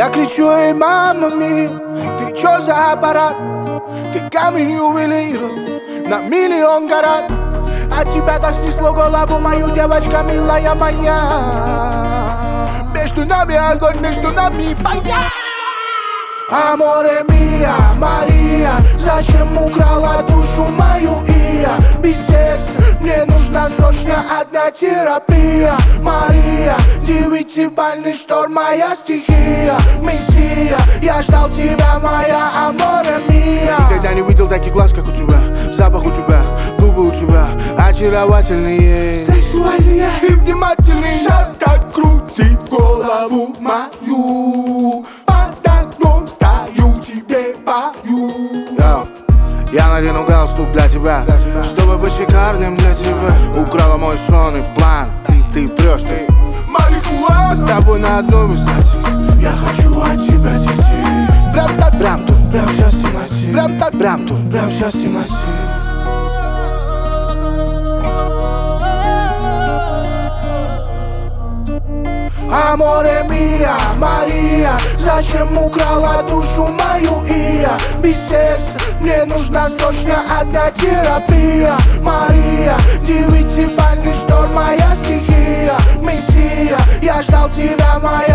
Я кричу: эй, мама ми, ты чё за аппарат? Ты камень ювелиров на миллион карат. А тебя так снесло голову мою, девочка милая моя. Между нами огонь, между нами понятно. Аморе мия, Мария, зачем украла душу мою, и я без сердца? Мне нужна срочно одна терапия. Мария, девятибальный шторм, моя стихия. Мессия, я ждал тебя, моя аморе мия. Никогда не видел таких глаз, как у тебя. Запах у тебя, губы у тебя очаровательные, сексуальные и внимательные. Шар так крутит голову мою. Стою, тебе пою. Я надену галстук для тебя, чтобы быть шикарным для тебя. Украла мой сон и план, ты прешь, ты марихуана. Мы с тобой на одной высоте. Я хочу от тебя детей. Прям так, прям тут, прям сейчас в темноте. Прям так, прям тут, прям сейчас в темноте. Аморе мия, Мария, зачем украла душу мою, и я без сердца? Мне нужна срочно одна терапия. Мария, девятибальный шторм, моя стихия. Мессия, я ждал тебя, моя